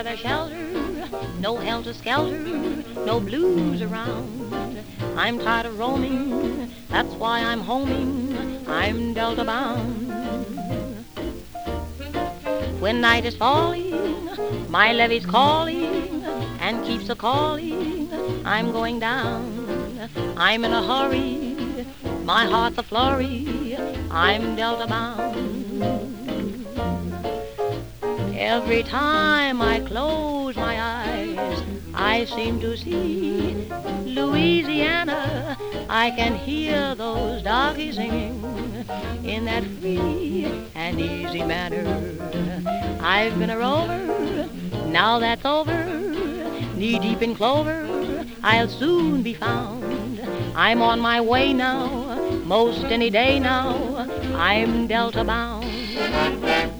weather shelter, no helter-skelter, no blues around. I'm tired of roaming, that's why I'm homing, I'm Delta bound. When night is falling, my levee's calling, and keeps a-calling, I'm going down. I'm in a hurry, my heart's a flurry, I'm Delta bound. Every time I close my eyes, I seem to see Louisiana. I can hear those darkies singing in that free and easy manner. I've been a rover, now that's over, knee-deep in clover, I'll soon be found. I'm on my way now, most any day now, I'm Delta bound.